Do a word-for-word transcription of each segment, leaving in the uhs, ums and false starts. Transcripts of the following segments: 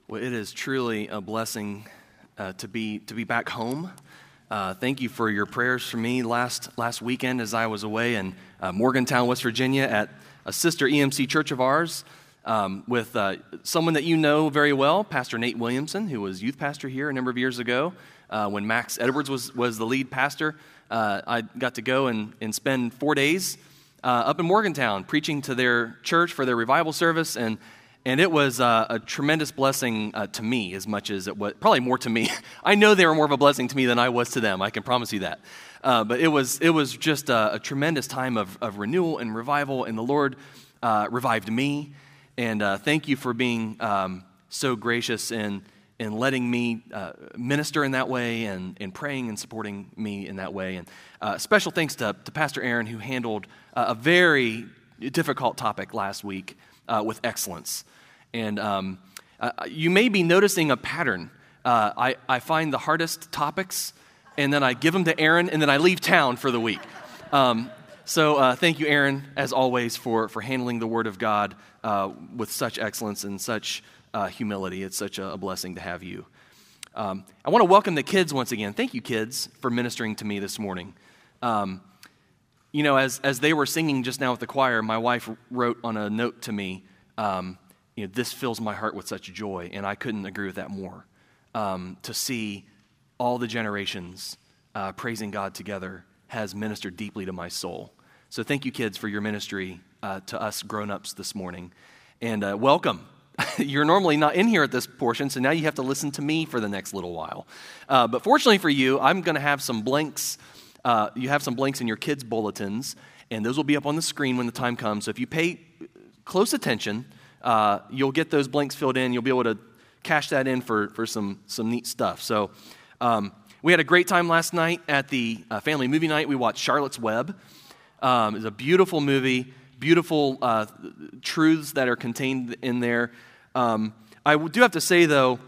Well, it is truly a blessing uh, to be to be back home. Uh, thank you for your prayers for me last last weekend as I was away in uh, Morgantown, West Virginia, at a sister E M C church of ours um, with uh, someone that you know very well, Pastor Nate Williamson, who was youth pastor here a number of years ago uh, when Max Edwards was was the lead pastor. Uh, I got to go and, and spend four days uh, up in Morgantown preaching to their church for their revival service, and And it was uh, a tremendous blessing uh, to me as much as it was, probably more to me. I know they were more of a blessing to me than I was to them, I can promise you that. Uh, but it was it was just a, a tremendous time of, of renewal and revival, and the Lord uh, revived me. And uh, thank you for being um, so gracious in, in letting me uh, minister in that way and, and praying and supporting me in that way. And uh, special thanks to, to Pastor Aaron, who handled uh, a very difficult topic last week uh, with excellence. And um, uh, you may be noticing a pattern. Uh, I, I find the hardest topics, and then I give them to Aaron, and then I leave town for the week. Um, so uh, thank you, Aaron, as always, for, for handling the Word of God uh, with such excellence and such uh, humility. It's such a, a blessing to have you. Um, I want to welcome the kids once again. Thank you, kids, for ministering to me this morning. Um, you know, as, as they were singing just now with the choir, my wife wrote on a note to me, um, You know, this fills my heart with such joy, and I couldn't agree with that more. Um, to see all the generations uh, praising God together has ministered deeply to my soul. So thank you, kids, for your ministry uh, to us grown-ups this morning. And uh, welcome. You're normally not in here at this portion, so now you have to listen to me for the next little while. Uh, but fortunately for you, I'm going to have some blanks. Uh, you have some blanks in your kids' bulletins, and those will be up on the screen when the time comes. So if you pay close attention, Uh, you'll get those blanks filled in. You'll be able to cash that in for, for some, some neat stuff. So um, we had a great time last night at the uh, family movie night. We watched Charlotte's Web. Um, it's a beautiful movie, beautiful uh, truths that are contained in there. Um, I do have to say, though,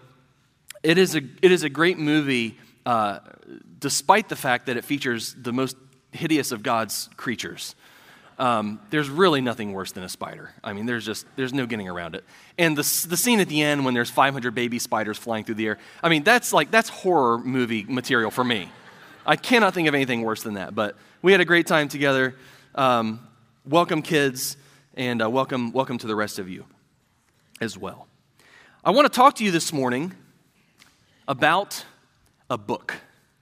it is a it is a great movie, uh, despite the fact that it features the most hideous of God's creatures. Um, there's really nothing worse than a spider. I mean, there's just, there's no getting around it. And the the scene at the end when there's five hundred baby spiders flying through the air, I mean, that's like, that's horror movie material for me. I cannot think of anything worse than that. But we had a great time together. Um, welcome, kids, and uh, welcome, welcome to the rest of you as well. I want to talk to you this morning about a book.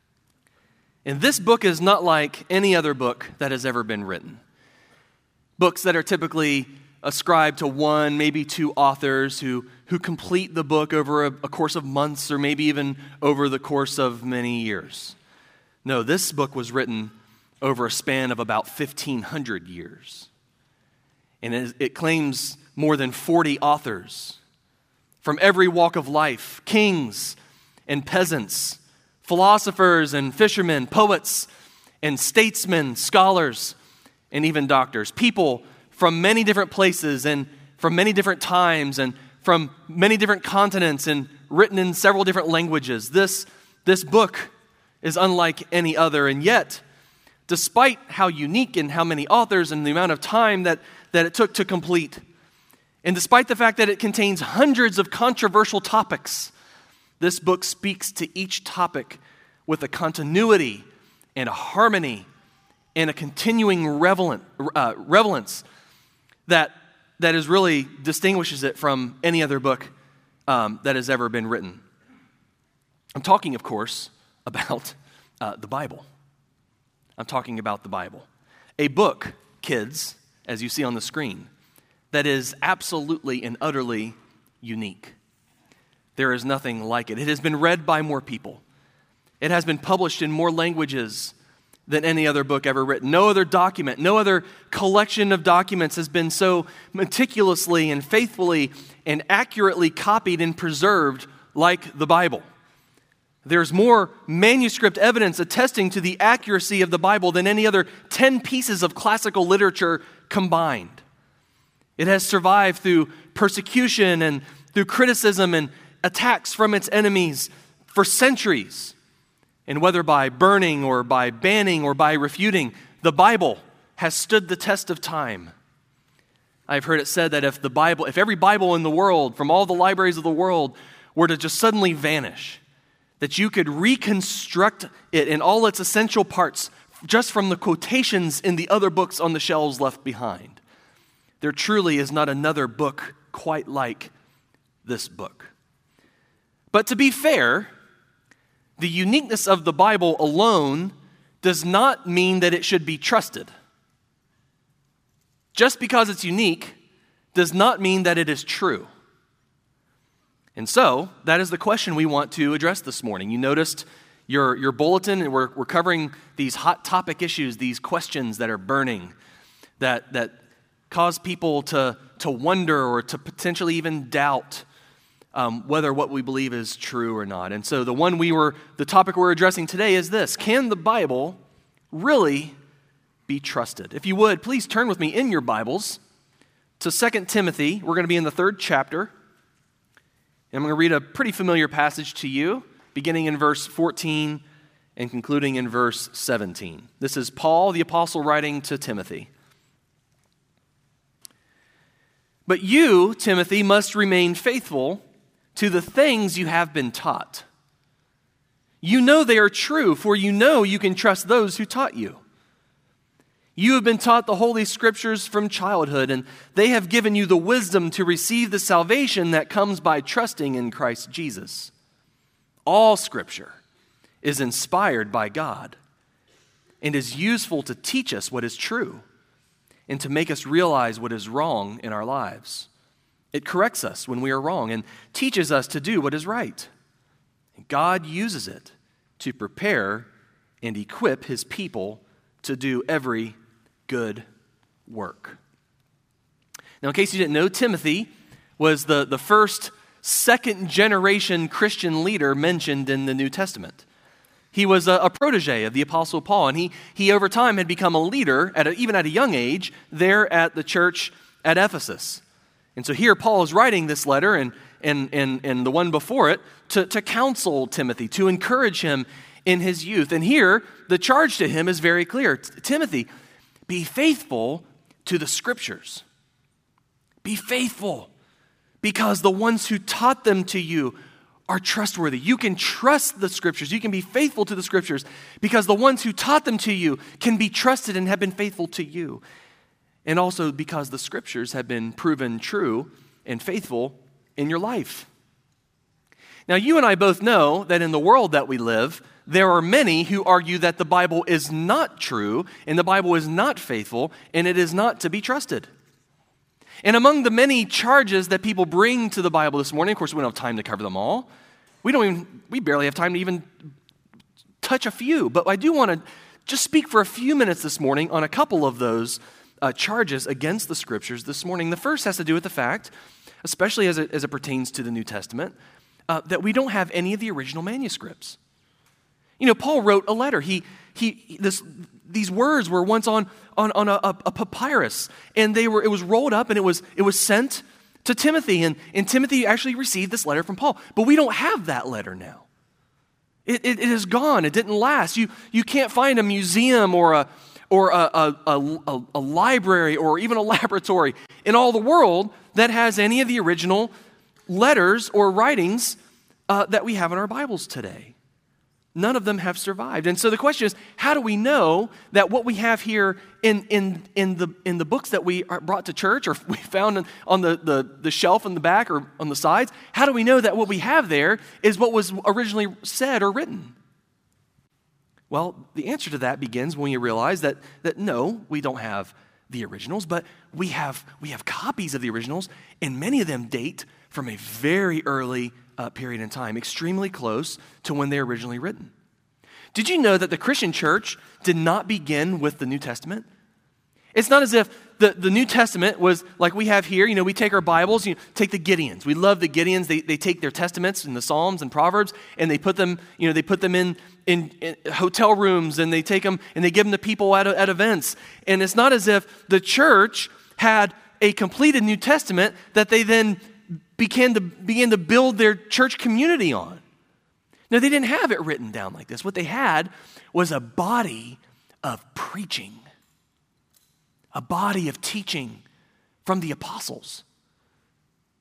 And this book is not like any other book that has ever been written. Books that are typically ascribed to one, maybe two authors who, who complete the book over a, a course of months or maybe even over the course of many years. No, this book was written over a span of about fifteen hundred years. And it, it claims more than forty authors from every walk of life, kings and peasants, philosophers and fishermen, poets and statesmen, scholars, and even doctors, people from many different places and from many different times and from many different continents and written in several different languages. This, this book is unlike any other, and yet, despite how unique and how many authors and the amount of time that, that it took to complete, and despite the fact that it contains hundreds of controversial topics, this book speaks to each topic with a continuity and a harmony and a continuing relevant, uh, relevance that that is really distinguishes it from any other book um, that has ever been written. I'm talking, of course, about uh, the Bible. I'm talking about the Bible. A book, kids, as you see on the screen, that is absolutely and utterly unique. There is nothing like it. It has been read by more people. It has been published in more languages than any other book ever written. No other document, no other collection of documents has been so meticulously and faithfully and accurately copied and preserved like the Bible. There's more manuscript evidence attesting to the accuracy of the Bible than any other ten pieces of classical literature combined. It has survived through persecution and through criticism and attacks from its enemies for centuries. And whether by burning or by banning or by refuting, the Bible has stood the test of time. I've heard it said that if the Bible, if every Bible in the world, from all the libraries of the world, were to just suddenly vanish, that you could reconstruct it in all its essential parts just from the quotations in the other books on the shelves left behind, there truly is not another book quite like this book. But to be fair, the uniqueness of the Bible alone does not mean that it should be trusted. Just because it's unique does not mean that it is true. And so, that is the question we want to address this morning. You noticed your, your bulletin, and we're, we're covering these hot topic issues, these questions that are burning, that, that cause people to, to wonder or to potentially even doubt um, whether what we believe is true or not. And so the one we were, the topic we're addressing today is this: can the Bible really be trusted? If you would, please turn with me in your Bibles to Second Timothy. We're going to be in the third chapter. And I'm going to read a pretty familiar passage to you, beginning in verse fourteen and concluding in verse seventeen. This is Paul, the apostle, writing to Timothy. But you, Timothy, must remain faithful to the things you have been taught. You know they are true, for you know you can trust those who taught you. You have been taught the Holy Scriptures from childhood, and they have given you the wisdom to receive the salvation that comes by trusting in Christ Jesus. All Scripture is inspired by God and is useful to teach us what is true and to make us realize what is wrong in our lives. It corrects us when we are wrong and teaches us to do what is right. And God uses it to prepare and equip His people to do every good work. Now, in case you didn't know, Timothy was the, the first second generation Christian leader mentioned in the New Testament. He was a, a protege of the Apostle Paul, and he, he over time had become a leader, at a, even at a young age, there at the church at Ephesus. And so here Paul is writing this letter, and, and, and, and the one before it, to, to counsel Timothy, to encourage him in his youth. And here, the charge to him is very clear. Timothy, be faithful to the Scriptures. Be faithful, because the ones who taught them to you are trustworthy. You can trust the Scriptures. You can be faithful to the Scriptures because the ones who taught them to you can be trusted and have been faithful to you. And also because the Scriptures have been proven true and faithful in your life. Now, you and I both know that in the world that we live, there are many who argue that the Bible is not true and the Bible is not faithful and it is not to be trusted. And among the many charges that people bring to the Bible this morning, of course, we don't have time to cover them all. We don't even, we barely have time to even touch a few. But I do want to just speak for a few minutes this morning on a couple of those uh, charges against the Scriptures this morning. The first has to do with the fact, especially as it, as it pertains to the New Testament, uh, that we don't have any of the original manuscripts. You know, Paul wrote a letter. He he this these words were once on on, on a, a papyrus, and they were it was rolled up and it was it was sent to Timothy, and, and Timothy actually received this letter from Paul. But we don't have that letter now. It, it, it is gone. It didn't last. You you can't find a museum or a or a, a, a, a library or even a laboratory in all the world that has any of the original letters or writings uh, that we have in our Bibles today. None of them have survived. And so the question is, how do we know that what we have here in, in, in, the, in the books that we are brought to church or we found on the, the, the shelf in the back or on the sides, how do we know that what we have there is what was originally said or written? Well, the answer to that begins when you realize that, that no, we don't have the originals, but we have, we have copies of the originals, and many of them date from a very early uh, period in time, extremely close to when they were originally written. Did you know that the Christian church did not begin with the New Testament? It's not as if the, the New Testament was like we have here. You know, we take our Bibles, you know, take the Gideons. We love the Gideons. They, they take their testaments and the Psalms and Proverbs, and they put them, you know, they put them in, in, in hotel rooms, and they take them and they give them to people at, at events. And it's not as if the church had a completed New Testament that they then began to, began to build their church community on. No, they didn't have it written down like this. What they had was a body of preaching, a body of teaching from the apostles.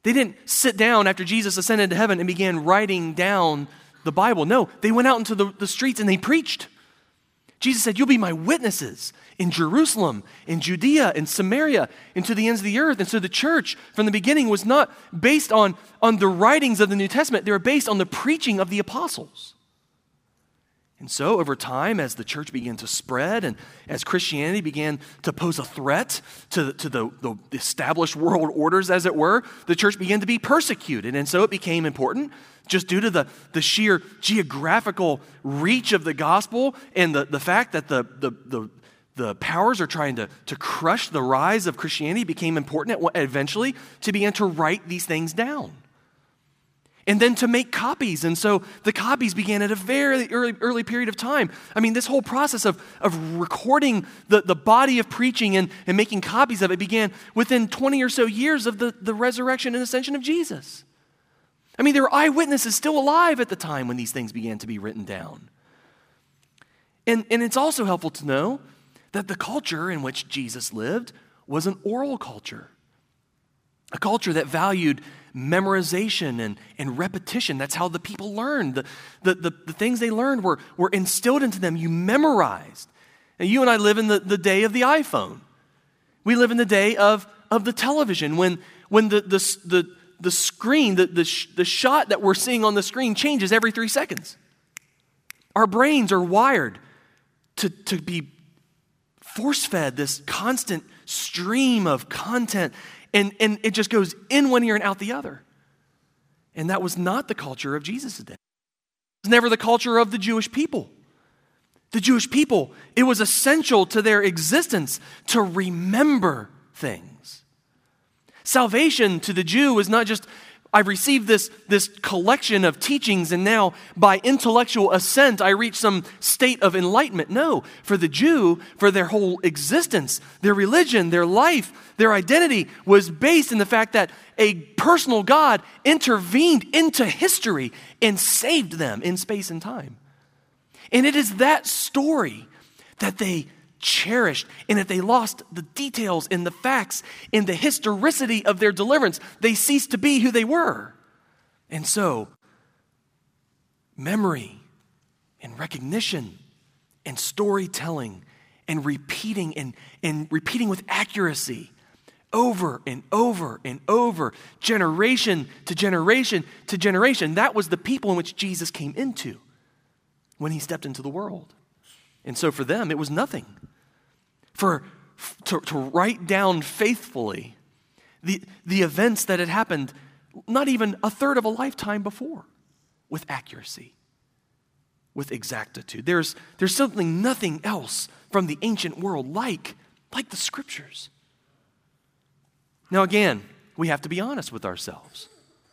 They didn't sit down after Jesus ascended to heaven and began writing down the Bible. No, they went out into the, the streets and they preached. Jesus said, you'll be my witnesses in Jerusalem, in Judea, in Samaria, and to the ends of the earth. And so the church from the beginning was not based on, on the writings of the New Testament. They were based on the preaching of the apostles. And so over time, as the church began to spread and as Christianity began to pose a threat to, to the, the established world orders, as it were, the church began to be persecuted. And so it became important, just due to the, the sheer geographical reach of the gospel and the, the fact that the, the, the, the powers are trying to, to crush the rise of Christianity, became important eventually to begin to write these things down. And then to make copies. And so the copies began at a very early, early period of time. I mean, this whole process of, of recording the, the body of preaching and, and making copies of it began within twenty or so years of the, the resurrection and ascension of Jesus. I mean, there were eyewitnesses still alive at the time when these things began to be written down. And, and it's also helpful to know that the culture in which Jesus lived was an oral culture. A culture that valued memorization and, and repetition. That's how the people learned. The, the, the, the things they learned were, were instilled into them. You memorized. And you and I live in the, the day of the iPhone. We live in the day of, of the television when, when the, the, the, the screen, the, the, sh- the shot that we're seeing on the screen changes every three seconds. Our brains are wired to, to be force-fed this constant stream of content. And, and it just goes in one ear and out the other. And that was not the culture of Jesus' day. It was never the culture of the Jewish people. The Jewish people, it was essential to their existence to remember things. Salvation to the Jew was not just, I've received this, this collection of teachings and now by intellectual assent I reach some state of enlightenment. No, for the Jew, for their whole existence, their religion, their life, their identity was based in the fact that a personal God intervened into history and saved them in space and time. And it is that story that they cherished, and if they lost the details and the facts and the historicity of their deliverance, they ceased to be who they were. And so, memory and recognition and storytelling and repeating and, and repeating with accuracy over and over and over, generation to generation to generation, that was the people in which Jesus came into when he stepped into the world. And so for them, it was nothing. For to, to write down faithfully the, the events that had happened not even a third of a lifetime before with accuracy, with exactitude. There's, there's something nothing else from the ancient world like, like the scriptures. Now again, we have to be honest with ourselves.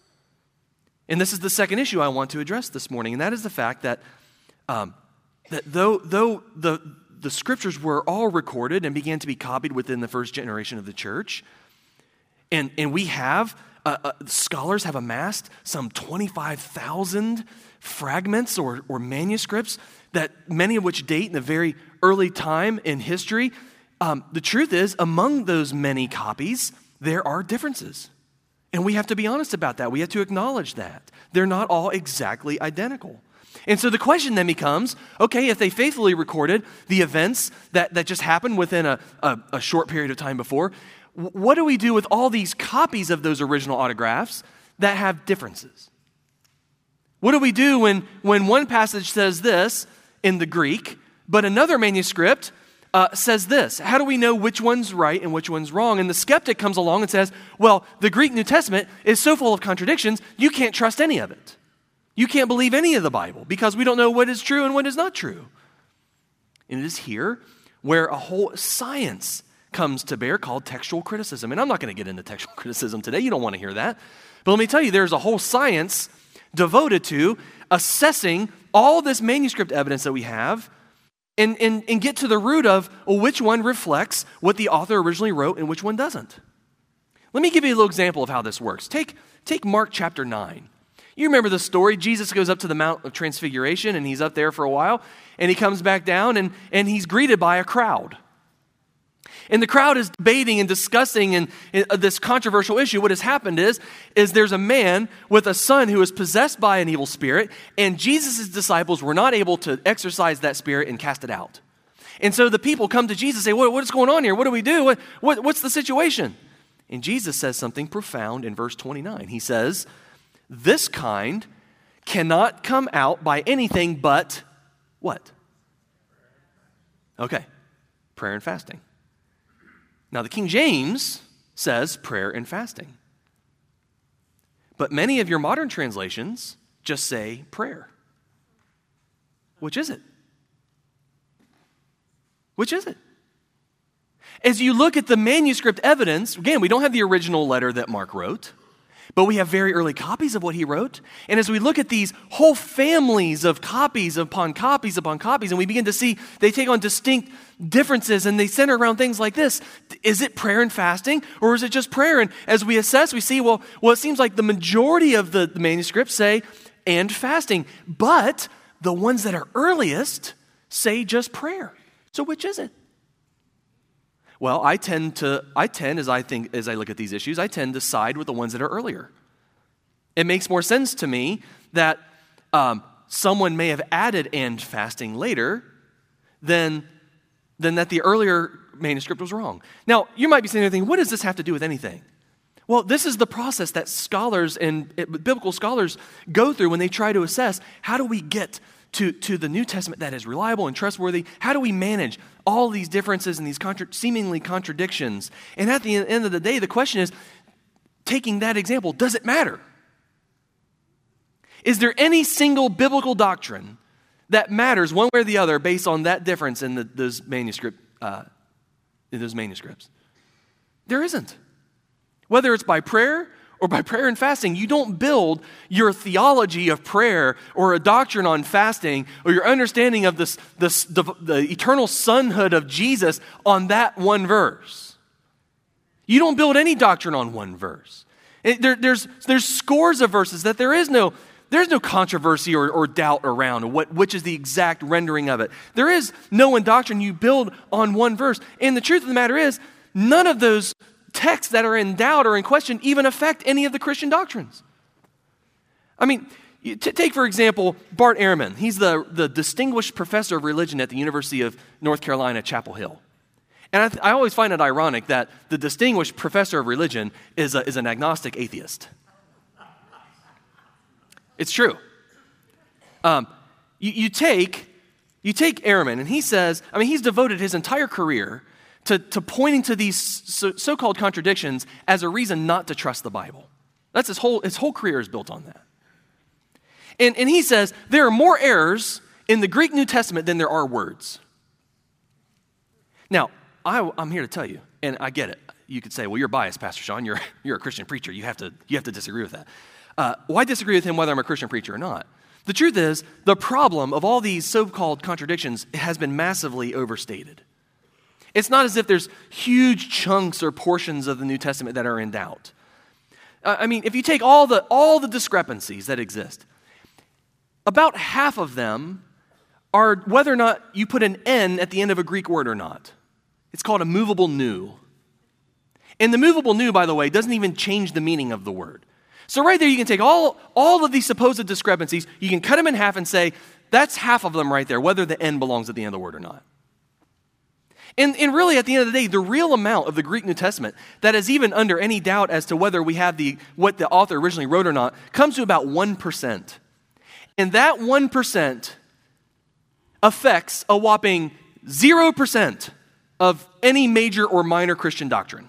And this is the second issue I want to address this morning, and that is the fact that, um, that though, though the The scriptures were all recorded and began to be copied within the first generation of the church. And, and we have, uh, uh, scholars have amassed some twenty-five thousand fragments or, or manuscripts, that many of which date in a very early time in history. Um, the truth is, among those many copies, there are differences. And we have to be honest about that. We have to acknowledge that. They're not all exactly identical. And so the question then becomes, okay, if they faithfully recorded the events that, that just happened within a, a, a short period of time before, what do we do with all these copies of those original autographs that have differences? What do we do when, when one passage says this in the Greek, but another manuscript uh, says this? How do we know which one's right and which one's wrong? And the skeptic comes along and says, well, the Greek New Testament is so full of contradictions, you can't trust any of it. You can't believe any of the Bible because we don't know what is true and what is not true. And it is here where a whole science comes to bear called textual criticism. And I'm not going to get into textual criticism today. You don't want to hear that. But let me tell you, there's a whole science devoted to assessing all this manuscript evidence that we have and, and, and get to the root of well, which one reflects what the author originally wrote and which one doesn't. Let me give you a little example of how this works. Take, take Mark chapter nine. You remember the story. Jesus goes up to the Mount of Transfiguration, and he's up there for a while, and he comes back down, and, and he's greeted by a crowd. And the crowd is debating and discussing and, and this controversial issue. What has happened is, is there's a man with a son who is possessed by an evil spirit, and Jesus' disciples were not able to exorcise that spirit and cast it out. And so the people come to Jesus and say, what, what is going on here? What do we do? What, what, what's the situation? And Jesus says something profound in verse twenty-nine. He says, this kind cannot come out by anything but what? Okay, prayer and fasting. Now, the King James says prayer and fasting. But many of your modern translations just say prayer. Which is it? Which is it? As you look at the manuscript evidence, again, we don't have the original letter that Mark wrote, but we have very early copies of what he wrote. And as we look at these whole families of copies upon copies upon copies, and we begin to see they take on distinct differences and they center around things like this. Is it prayer and fasting, or is it just prayer? And as we assess, we see, well, well, it seems like the majority of the, the manuscripts say and fasting, but the ones that are earliest say just prayer. So which is it? Well, I tend to, I tend, as I think, as I look at these issues, I tend to side with the ones that are earlier. It makes more sense to me that um, someone may have added and fasting later than, than that the earlier manuscript was wrong. Now, you might be saying, thinking, what does this have to do with anything? Well, this is the process that scholars and biblical scholars go through when they try to assess how do we get to, to the New Testament that is reliable and trustworthy. How do we manage all these differences and these contra- seemingly contradictions? And at the end of the day, the question is, taking that example, does it matter? Is there any single biblical doctrine that matters one way or the other based on that difference in the, those manuscript uh, in those manuscripts? There isn't. Whether it's by prayer or by prayer and fasting, you don't build your theology of prayer or a doctrine on fasting or your understanding of this, this the, the eternal sonhood of Jesus on that one verse. You don't build any doctrine on one verse. It, there, there's, there's scores of verses that there is no, there's no controversy or, or doubt around what, which is the exact rendering of it. There is no one doctrine you build on one verse. And the truth of the matter is, none of those texts that are in doubt or in question even affect any of the Christian doctrines. I mean, t- take for example, Bart Ehrman. He's the, the distinguished professor of religion at the University of North Carolina, Chapel Hill. And I, th- I always find it ironic that the distinguished professor of religion is, a, is an agnostic atheist. It's true. Um, you, you take you take Ehrman, and he says, I mean, he's devoted his entire career To, to pointing to these so, so-called contradictions as a reason not to trust the Bible. That's his whole, his whole career is built on that. And, and he says there are more errors in the Greek New Testament than there are words. Now, I, I'm here to tell you, and I get it. You could say, well, you're biased, Pastor Sean. You're, you're a Christian preacher. You have to, you have to disagree with that. Uh, well, I disagree with him whether I'm a Christian preacher or not. The truth is, the problem of all these so-called contradictions has been massively overstated. It's not as if there's huge chunks or portions of the New Testament that are in doubt. Uh, I mean, if you take all the all the discrepancies that exist, about half of them are whether or not you put an N at the end of a Greek word or not. It's called a movable nu. And the movable nu, by the way, doesn't even change the meaning of the word. So right there you can take all, all of these supposed discrepancies, you can cut them in half and say, that's half of them right there, whether the N belongs at the end of the word or not. And, and really, at the end of the day, the real amount of the Greek New Testament that is even under any doubt as to whether we have the what the author originally wrote or not comes to about one percent. And that one percent affects a whopping zero percent of any major or minor Christian doctrine.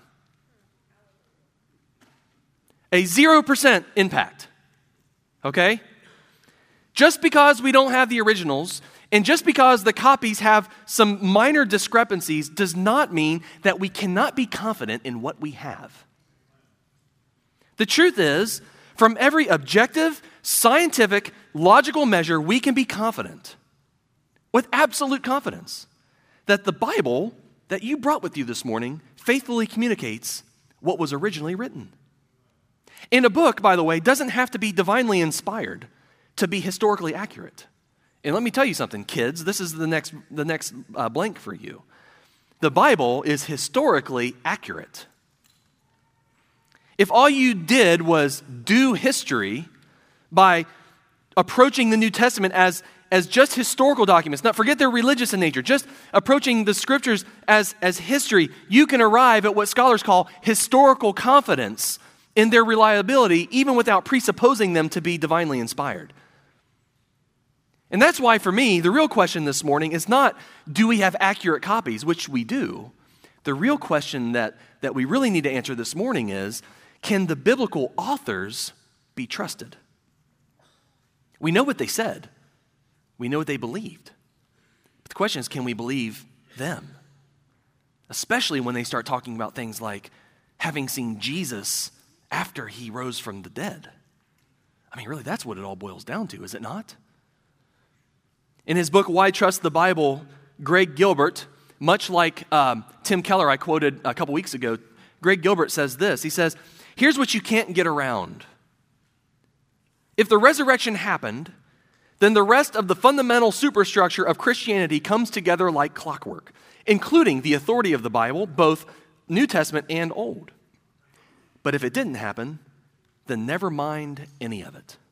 A zero percent impact. Okay? Just because we don't have the originals, and just because the copies have some minor discrepancies does not mean that we cannot be confident in what we have. The truth is, from every objective, scientific, logical measure, we can be confident, with absolute confidence, that the Bible that you brought with you this morning faithfully communicates what was originally written. And a book, by the way, doesn't have to be divinely inspired to be historically accurate. And let me tell you something, kids, this is the next the next uh, blank for you. the Bible is historically accurate. If all you did was do history by approaching the New Testament as, as just historical documents, not forget they're religious in nature, just approaching the scriptures as, as history, you can arrive at what scholars call historical confidence in their reliability, even without presupposing them to be divinely inspired. And that's why, for me, the real question this morning is not, do we have accurate copies, which we do. The real question that, that we really need to answer this morning is, can the biblical authors be trusted? We know what they said. We know what they believed. But the question is, can we believe them? Especially when they start talking about things like having seen Jesus after he rose from the dead. I mean, really, that's what it all boils down to, is it not? In his book, Why Trust the Bible, Greg Gilbert, much like um, Tim Keller I quoted a couple weeks ago, Greg Gilbert says this. He says, here's what you can't get around. If the resurrection happened, then the rest of the fundamental superstructure of Christianity comes together like clockwork, including the authority of the Bible, both New Testament and Old. But if it didn't happen, then never mind any of it.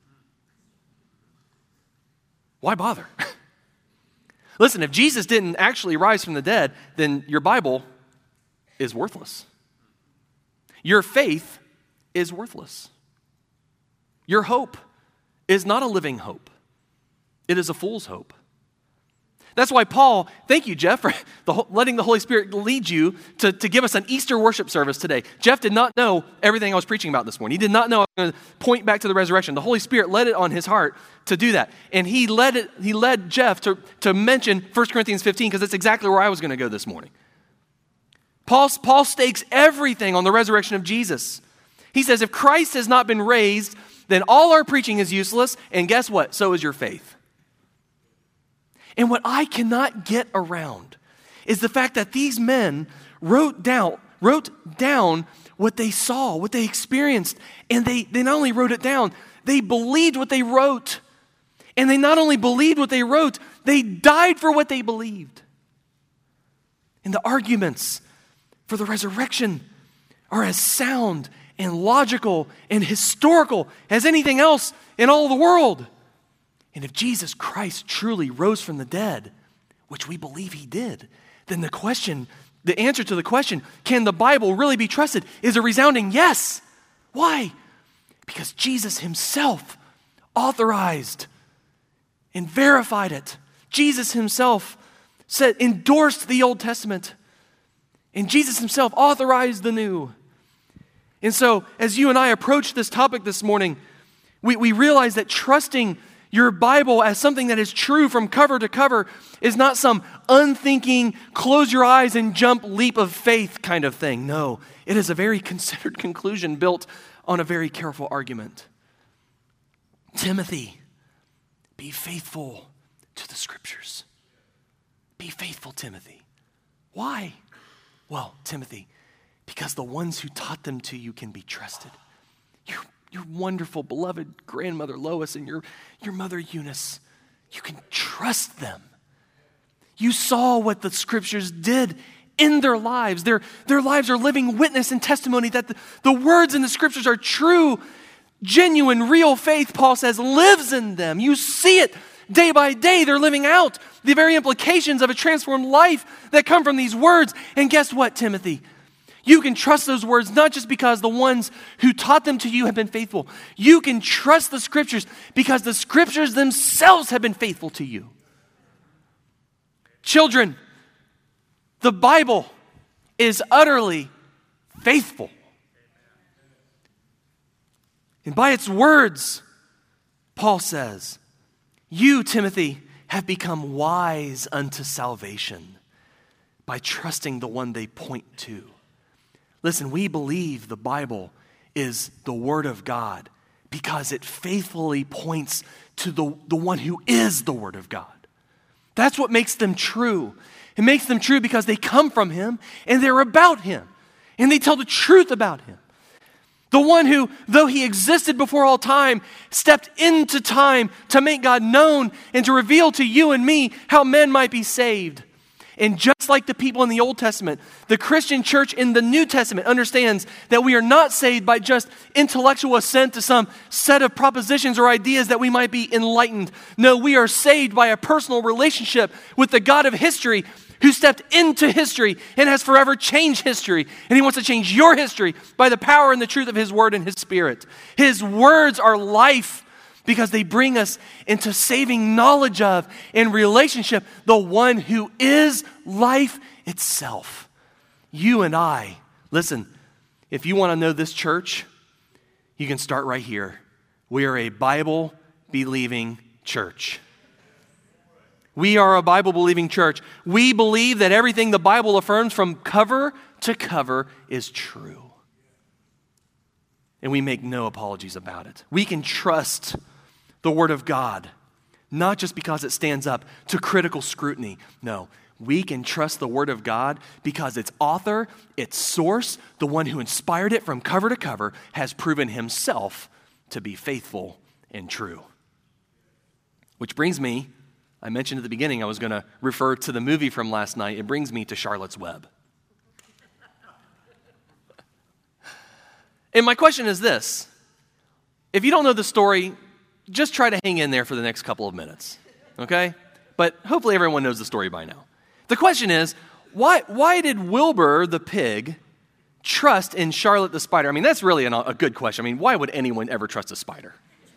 Why bother? Listen, if Jesus didn't actually rise from the dead, then your Bible is worthless. Your faith is worthless. Your hope is not a living hope. It is a fool's hope. That's why Paul, thank you, Jeff, for the, letting the Holy Spirit lead you to, to give us an Easter worship service today. Jeff did not know everything I was preaching about this morning. He did not know I was going to point back to the resurrection. The Holy Spirit led it on his heart to do that. And he led it. He led Jeff to, to mention First Corinthians fifteen, because that's exactly where I was going to go this morning. Paul, Paul stakes everything on the resurrection of Jesus. He says, if Christ has not been raised, then all our preaching is useless, and guess what? So is your faith. And what I cannot get around is the fact that these men wrote down, wrote down what they saw, what they experienced, and they, they not only wrote it down, they believed what they wrote. And they not only believed what they wrote, they died for what they believed. And the arguments for the resurrection are as sound and logical and historical as anything else in all the world. And if Jesus Christ truly rose from the dead, which we believe he did, then the question, the answer to the question, can the Bible really be trusted, is a resounding yes. Why? Because Jesus himself authorized and verified it. Jesus himself said, endorsed the Old Testament. And Jesus himself authorized the new. And so, as you and I approach this topic this morning, we, we realize that trusting your Bible as something that is true from cover to cover is not some unthinking, close your eyes and jump leap of faith kind of thing. No, it is a very considered conclusion built on a very careful argument. Timothy, be faithful to the Scriptures. Be faithful, Timothy. Why? Well, Timothy, because the ones who taught them to you can be trusted. Your, your wonderful, beloved grandmother Lois and your, your mother Eunice, you can trust them. You saw what the Scriptures did in their lives. Their, their lives are living witness and testimony that the, the words in the Scriptures are true, genuine, real faith, Paul says, lives in them. You see it day by day. They're living out the very implications of a transformed life that come from these words. And guess what, Timothy? You can trust those words not just because the ones who taught them to you have been faithful. You can trust the Scriptures because the Scriptures themselves have been faithful to you. Children, the Bible is utterly faithful. And by its words, Paul says, you, Timothy, have become wise unto salvation by trusting the one they point to. Listen, we believe the Bible is the Word of God because it faithfully points to the, the one who is the Word of God. That's what makes them true. It makes them true because they come from Him and they're about Him and they tell the truth about Him. The one who, though He existed before all time, stepped into time to make God known and to reveal to you and me how men might be saved. And just like the people in the Old Testament, the Christian church in the New Testament understands that we are not saved by just intellectual assent to some set of propositions or ideas that we might be enlightened. No, we are saved by a personal relationship with the God of history who stepped into history and has forever changed history. And he wants to change your history by the power and the truth of his word and his spirit. His words are life because they bring us into saving knowledge of and relationship the one who is life itself. You and I, listen, if you want to know this church, you can start right here. We are a Bible-believing church. We are a Bible-believing church. We believe that everything the Bible affirms from cover to cover is true. And we make no apologies about it. We can trust the Word of God, not just because it stands up to critical scrutiny. No, we can trust the Word of God because its author, its source, the one who inspired it from cover to cover, has proven himself to be faithful and true. Which brings me, I mentioned at the beginning I was going to refer to the movie from last night. It brings me to Charlotte's Web. And my question is this. If you don't know the story, just try to hang in there for the next couple of minutes, okay? But hopefully everyone knows the story by now. The question is, why, why did Wilbur the pig trust in Charlotte the spider? I mean, that's really an, a good question. I mean, why would anyone ever trust a spider?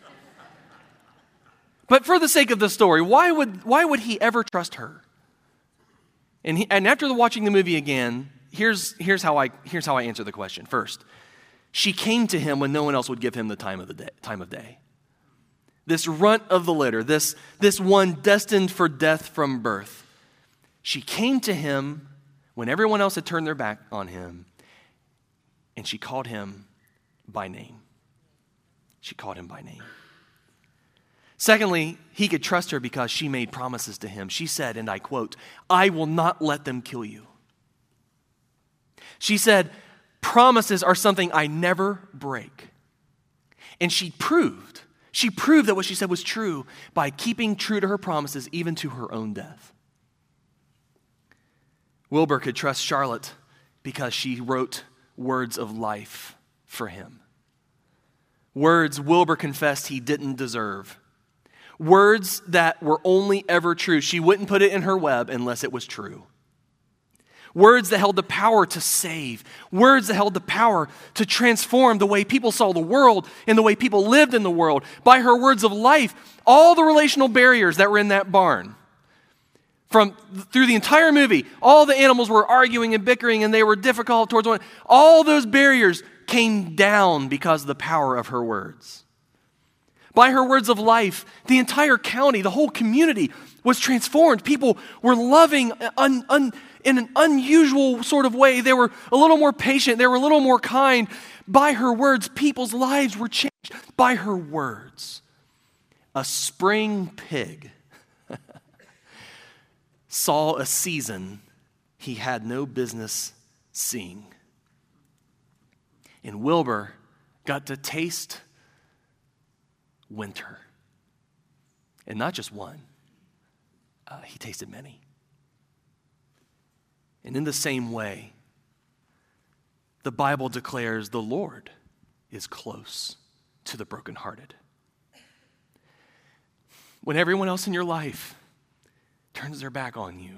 But for the sake of the story, why would, why would he ever trust her? And, he, and after watching the movie again, here's, here's, how I, here's how I answer the question. First, she came to him when no one else would give him the time of the day, time of day. This runt of the litter, this, this one destined for death from birth. She came to him when everyone else had turned their back on him, and she called him by name. She called him by name. Secondly, he could trust her because she made promises to him. She said, and I quote, "I will not let them kill you." She said, promises are something I never break. And she proved, she proved that what she said was true by keeping true to her promises, even to her own death. Wilbur could trust Charlotte because she wrote words of life for him. Words Wilbur confessed he didn't deserve. Words that were only ever true. She wouldn't put it in her web unless it was true. Words that held the power to save. Words that held the power to transform the way people saw the world and the way people lived in the world. By her words of life, all the relational barriers that were in that barn. From through the entire movie, all the animals were arguing and bickering and they were difficult towards one. All those barriers came down because of the power of her words. By her words of life, the entire county, the whole community was transformed. People were loving un, un, in an unusual sort of way. They were a little more patient. They were a little more kind. By her words, people's lives were changed. By her words, a spring pig saw a season he had no business seeing. And Wilbur got to taste winter. And not just one. Uh, he tasted many. And in the same way, the Bible declares the Lord is close to the brokenhearted. When everyone else in your life turns their back on you,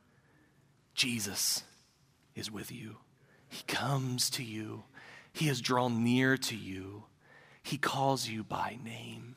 Jesus is with you. He comes to you. He has drawn near to you. He calls you by name.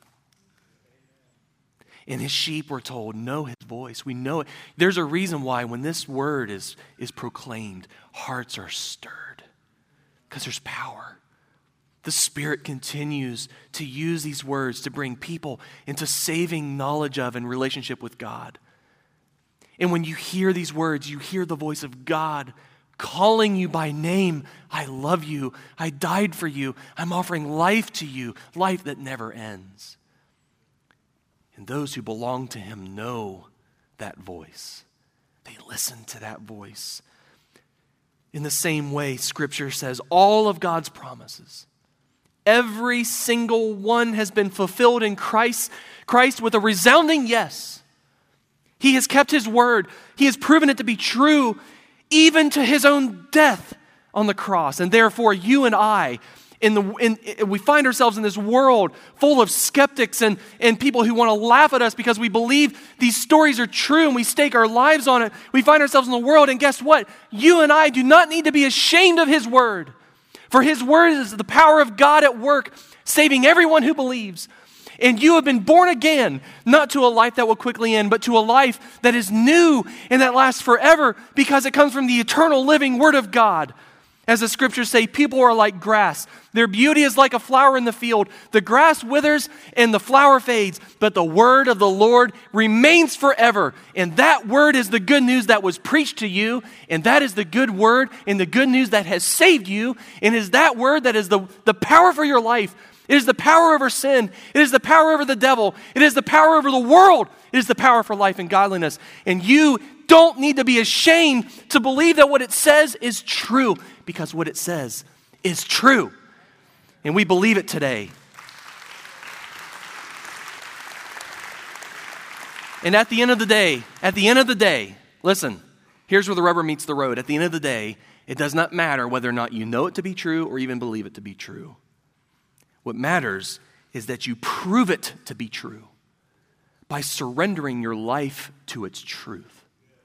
And his sheep, we're told, know his voice. We know it. There's a reason why when this word is, is proclaimed, hearts are stirred. Because there's power. The Spirit continues to use these words to bring people into saving knowledge of and relationship with God. And when you hear these words, you hear the voice of God calling you by name. I love you. I died for you. I'm offering life to you, life that never ends. And those who belong to him know that voice. They listen to that voice. In the same way, Scripture says all of God's promises, every single one has been fulfilled in Christ, Christ with a resounding yes. He has kept his word. He has proven it to be true, even to his own death on the cross. And therefore, you and I, in the in, in, we find ourselves in this world full of skeptics and, and people who want to laugh at us because we believe these stories are true and we stake our lives on it. We find ourselves in the world, and guess what? You and I do not need to be ashamed of his word. For his word is the power of God at work, saving everyone who believes. And you have been born again, not to a life that will quickly end, but to a life that is new and that lasts forever, because it comes from the eternal living word of God. As the scriptures say, people are like grass. Their beauty is like a flower in the field. The grass withers and the flower fades, but the word of the Lord remains forever. And that word is the good news that was preached to you, and that is the good word and the good news that has saved you, and is that word that is the, the power for your life. It is the power over sin. It is the power over the devil. It is the power over the world. It is the power for life and godliness. And you don't need to be ashamed to believe that what it says is true, because what it says is true. And we believe it today. And at the end of the day, at the end of the day, listen, here's where the rubber meets the road. At the end of the day, it does not matter whether or not you know it to be true or even believe it to be true. What matters is that you prove it to be true by surrendering your life to its truth.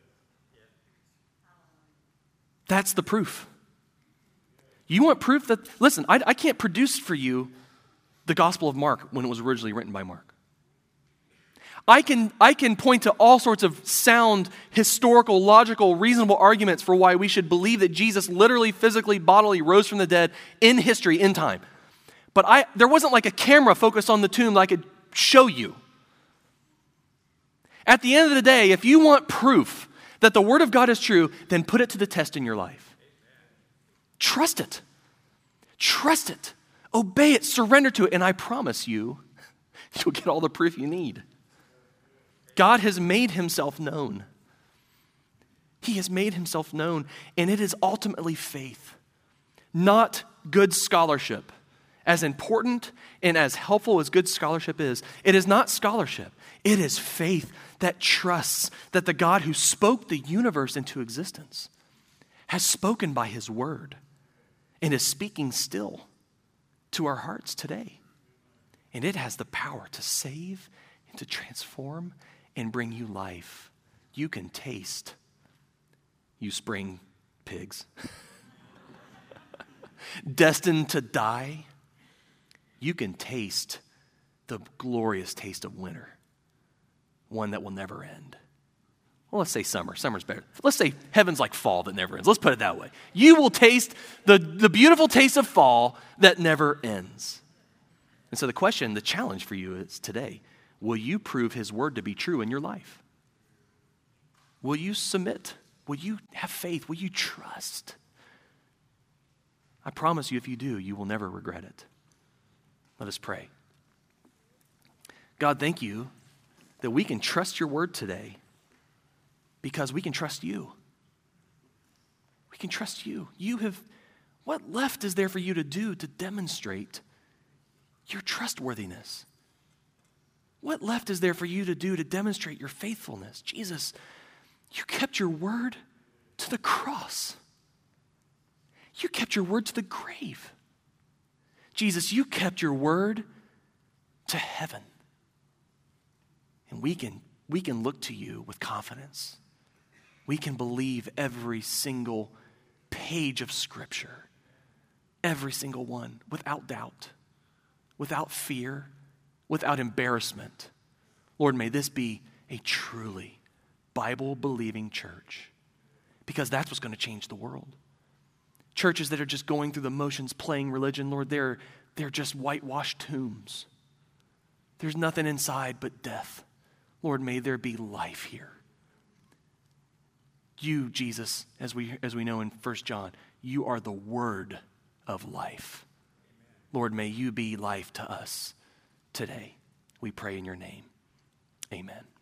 That's the proof. You want proof that, listen, I, I can't produce for you the Gospel of Mark when it was originally written by Mark. I can, I can point to all sorts of sound, historical, logical, reasonable arguments for why we should believe that Jesus literally, physically, bodily rose from the dead in history, in time. But I, there wasn't like a camera focused on the tomb that I could show you. At the end of the day, if you want proof that the Word of God is true, then put it to the test in your life. Trust it. Trust it. Obey it. Surrender to it. And I promise you, you'll get all the proof you need. God has made himself known. He has made himself known, and it is ultimately faith, not good scholarship. As important and as helpful as good scholarship is, it is not scholarship. It is faith that trusts that the God who spoke the universe into existence has spoken by his word and is speaking still to our hearts today. And it has the power to save and to transform and bring you life. You can taste, you spring pigs, destined to die. You can taste the glorious taste of winter, one that will never end. Well, let's say summer. Summer's better. Let's say heaven's like fall that never ends. Let's put it that way. You will taste the, the beautiful taste of fall that never ends. And so the question, the challenge for you is today, will you prove his word to be true in your life? Will you submit? Will you have faith? Will you trust? I promise you, if you do, you will never regret it. Let us pray. God, thank you that we can trust your word today because we can trust you. We can trust you. You have, what left is there for you to do to demonstrate your trustworthiness? What left is there for you to do to demonstrate your faithfulness? Jesus, you kept your word to the cross. You kept your word to the grave. Jesus, you kept your word to heaven. And we can, we can look to you with confidence. We can believe every single page of Scripture, every single one, without doubt, without fear, without embarrassment. Lord, may this be a truly Bible-believing church, because that's what's going to change the world. Churches that are just going through the motions, playing religion, Lord, they're, they're just whitewashed tombs. There's nothing inside but death. Lord, may there be life here. You, Jesus, as we, as we know in First John, you are the word of life. Lord, may you be life to us today. We pray in your name. Amen.